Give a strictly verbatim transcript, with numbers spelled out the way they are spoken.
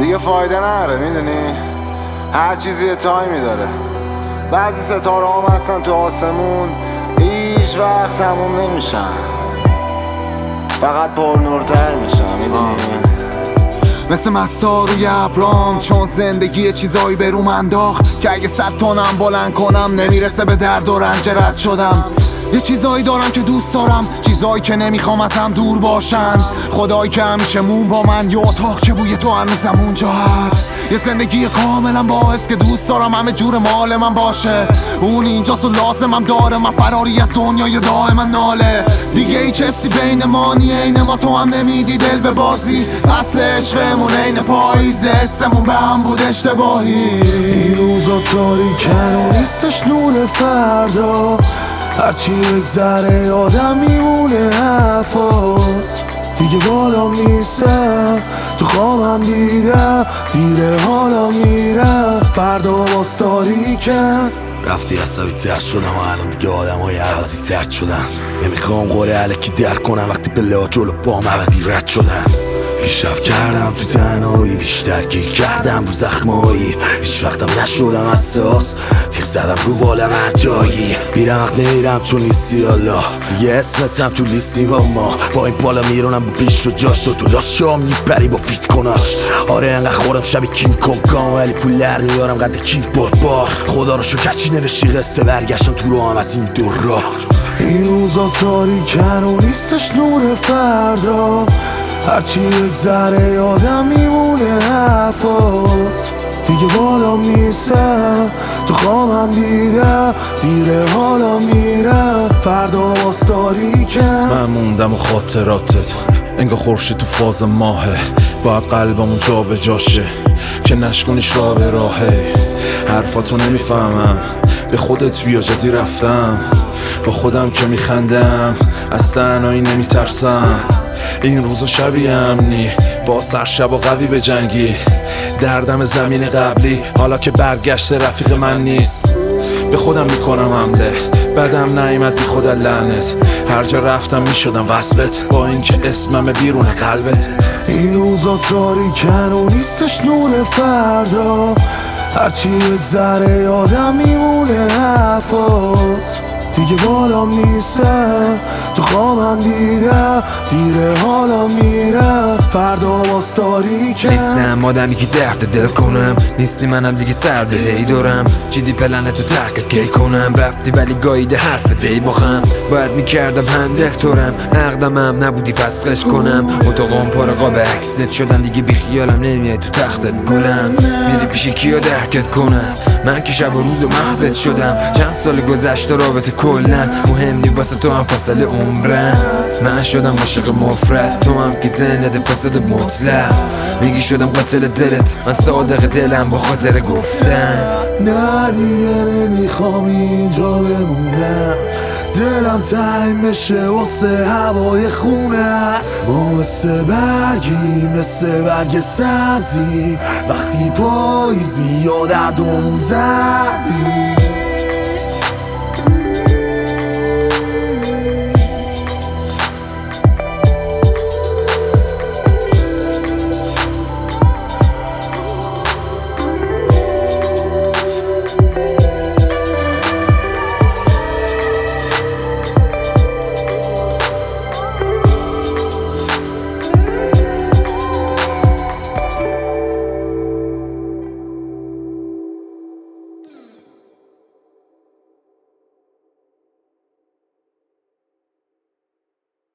دیگه فایده نره، میدونی هر چیزی یه تایمی داره. بعضی ستاره هم هستن تو آسمون هیچ وقت تموم نمیشن، فقط پر نورتر میشن، میدونی؟ مثل مستا روی ابرام، چون زندگی چیزایی به روم انداخت که اگه صد تونم بلند کنم نمیرسه به درد و رنج رد شدم. یه چیزایی دارم که دوست دارم، چیزایی که نمیخوام از هم دور باشن. خدایی که همیشه مون با من، یه اتاق که بوی تو هنوزم اونجا هست. یه زندگی کاملا باعث که دوست دارم همه جور مال من باشه. اون اینجاست و لازمم داره، من فراری از دنیای دائما ناله. دیگه هیچ حسی بین ما نی، عین ما تو هم نمیدی دل به بازی. فصل عشقمون عین پاییزه، حسمون به هم بود اشتباهی. این روزا تاریکن و نیستش نور فردا، هرچی بگذره آدم میمونه حرفات. دیگه بالام نیستم تو خوابم دیدم، دیره حالا میرم فردا باز تاریکن. رفتی عصبی تر شدم و الان دیگه آدم های عوضی تر شدن. نمیخوام قوله علکی در کنم وقتی پله جلو بام عوضی رد شدن. پیشرفت کردم تو تنهایی، بیشتر گیر کردم رو زخمایی. هیچ وقتم نشدم اساس، تیغ زدم رو بالم هر جایی. بیرم حق نیرم چون نیستی الله، دیگه اسمتم تو لیستی با ما. با این بالا میرونم با پیش رو جاش، تو تو لاش شام میبری با فیت کناش. آره انقدر خورم شب کینگ کنگان، ولی پول در میارم قد کینگ بار بار. خدا رو شکر چی نوشتی قصه، برگشتم تو رو هم از این دور راه. این روزا تاریکن و نیستش نور فردا، هرچی بگذره آدم میمونه حرفات. دیگه بالام نیستم تو خوابم دیدم، دیره حالا میرم فردا باز تاریکن. من موندم و خاطراتت انگار خورشید تو فاز ماهه، باید قلبمون جا به جاشه که نشکنیش راه به راهه. حرفاتو نمیفهمم، به خودت بیا جدی رفتم، با خودم که میخندم از تنهایی نمیترسم. این روزا شبیه امنی با سر شب و قوی به جنگی، دردم زمین قبلی حالا که برگشته رفیق من نیست. به خودم میکنم حمله، بدم نیامد بی خود لعنت. هر جا رفتم میشدم وصلت، با اینکه اسمم بیرون قلبت. این روزا تاریکن و نیستش نور فردا، هرچی بگذره آدم میمونه حرفات. دیگه بالام نیستم تو خوابم دیدم، دیره حالا میرم فردا باز تاریکن. نیستم آدمی که درد دل کنم، نیستی منم دیگه سرد هی دارم. چیدی پلنه تو ترکت کی کنم، رفتی ولی گاییده حرفت ای باخم. باید میکردم همدل تورم، عقدمم نبودی فسخش کنم. اتاقام پر قاب عکست شدن، دیگه بی خیالم نمیای تو تختت گلم. میری پیش کیا درکت کنم، من که شب و روز و محوت شدم. چند سال گذشته رابطه کلن مهم نی واسه تو هم فاصله عمرم. من شدم عاشق مفرد، تو هم که زنده فاسد مطلق. میگی شدم قاتل دلت، من صادق دلم با خاطر گفتن. نه دیگه نمیخوام اینجا بمونم، دلم تنگ بشه واسه هوای خونت. ما مثل برگی مثل برگ سبزی، وقتی پاییز میاد اردومون زردی.